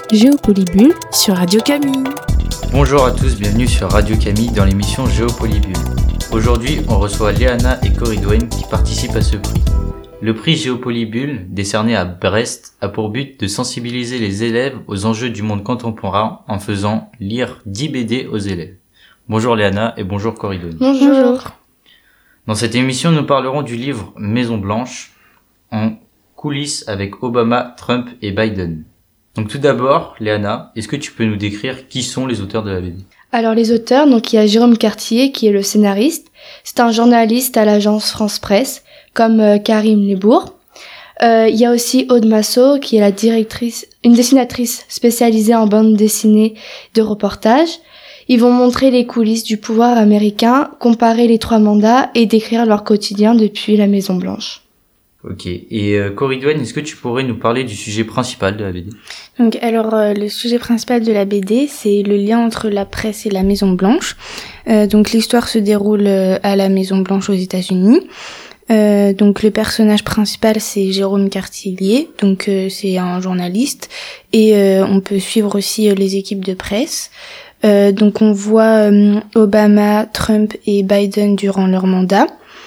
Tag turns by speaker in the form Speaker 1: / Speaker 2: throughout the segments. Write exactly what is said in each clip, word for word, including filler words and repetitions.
Speaker 1: Géopolybulle sur Radio Camille.
Speaker 2: Bonjour à tous, bienvenue sur Radio Camille dans l'émission Géopolybulle. Aujourd'hui, on reçoit Léana et Coridwen qui participent à ce prix. Le prix Géopolybulle, décerné à Brest, a pour but de sensibiliser les élèves aux enjeux du monde contemporain en faisant lire dix B D aux élèves. Bonjour Léana et bonjour Coridwen.
Speaker 1: Bonjour.
Speaker 2: Dans cette émission, nous parlerons du livre Maison Blanche, en coulisses avec Obama, Trump et Biden. Donc tout d'abord, Léana, est-ce que tu peux nous décrire qui sont les auteurs de la B D ?
Speaker 3: Alors les auteurs, donc il y a Jérôme Cartier qui est le scénariste. C'est un journaliste à l'agence France Presse, comme euh, Karim Lebourg. Euh, il y a aussi Aude Massot qui est la directrice, une dessinatrice spécialisée en bande dessinée de reportage. Ils vont montrer les coulisses du pouvoir américain, comparer les trois mandats et décrire leur quotidien depuis la Maison Blanche.
Speaker 2: Ok. Et euh, Coridwen, est-ce que tu pourrais nous parler du sujet principal de la B D ?
Speaker 4: Donc, alors, euh, le sujet principal de la B D, c'est le lien entre la presse et la Maison Blanche. Euh, donc, l'histoire se déroule euh, à la Maison Blanche aux États-Unis. Euh, donc, le personnage principal, c'est Jérôme Cartier. Donc, euh, c'est un journaliste. Et euh, on peut suivre aussi euh, les équipes de presse. Euh, donc, on voit euh, Obama, Trump et Biden durant leur mandat.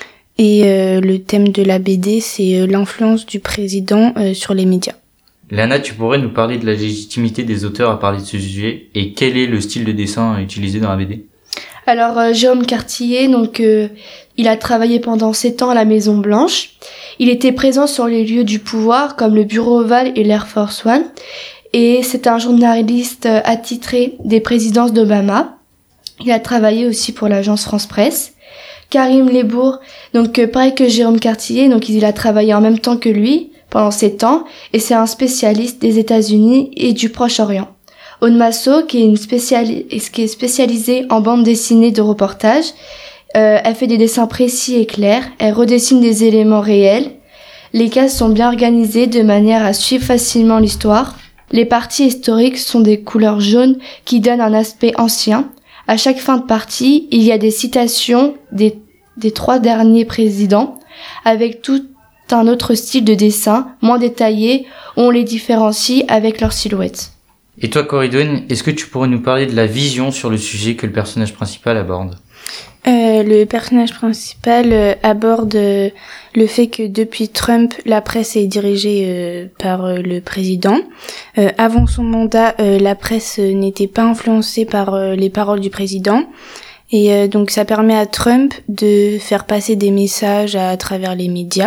Speaker 4: Et euh, le thème de la B D, c'est euh, l'influence du président euh, sur les médias.
Speaker 2: Léana, tu pourrais nous parler de la légitimité des auteurs à parler de ce sujet et quel est le style de dessin utilisé dans la B D ?
Speaker 3: Alors euh, Jérôme Cartier, donc euh, il a travaillé pendant sept ans à la Maison Blanche. Il était présent sur les lieux du pouvoir comme le Bureau Ovale et l'Air Force One. Et c'est un journaliste euh, attitré des présidences d'Obama. Il a travaillé aussi pour l'agence France Presse. Karim Lebourg, donc euh, pareil que Jérôme Cartier, donc il a travaillé en même temps que lui pendant sept ans et c'est un spécialiste des États-Unis et du Proche-Orient. Aude Massot, qui est une spéciali- qui est spécialisée en bande dessinée de reportage, euh, elle fait des dessins précis et clairs, elle redessine des éléments réels. Les cases sont bien organisées de manière à suivre facilement l'histoire. Les parties historiques sont des couleurs jaunes qui donnent un aspect ancien. À chaque fin de partie, il y a des citations des, des trois derniers présidents, avec tout un autre style de dessin, moins détaillé, où on les différencie avec leurs silhouettes.
Speaker 2: Et toi, Coridwen, est-ce que tu pourrais nous parler de la vision sur le sujet que le personnage principal aborde ?
Speaker 4: Euh, le personnage principal euh, aborde euh, le fait que depuis Trump, la presse est dirigée euh, par euh, le président. Euh, avant son mandat, euh, la presse euh, n'était pas influencée par euh, les paroles du président. Et euh, donc ça permet à Trump de faire passer des messages à, à travers les médias.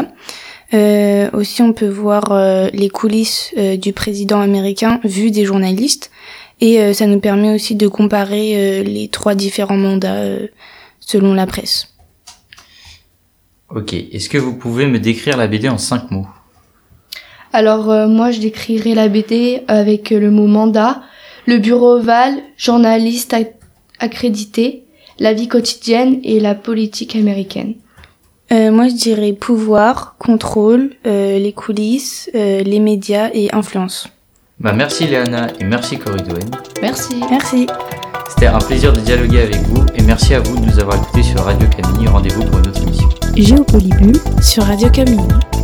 Speaker 4: Euh, aussi, on peut voir euh, les coulisses euh, du président américain vues des journalistes. Et euh, ça nous permet aussi de comparer euh, les trois différents mandats euh, selon la presse.
Speaker 2: Ok, est-ce que vous pouvez me décrire la B D en cinq mots ?
Speaker 3: Alors euh, moi je décrirai la B D avec euh, le mot mandat, le bureau ovale, journaliste ac- accrédité, la vie quotidienne et la politique américaine.
Speaker 4: Euh, moi je dirais pouvoir, contrôle, euh, les coulisses, euh, les médias et influence.
Speaker 2: Bah merci Léana et merci Coridwen.
Speaker 3: Merci.
Speaker 4: Merci.
Speaker 2: C'était un plaisir de dialoguer avec vous et merci à vous de nous avoir écoutés sur Radio Camille. Rendez-vous pour une autre émission.
Speaker 1: Géopolybulle sur Radio Camille.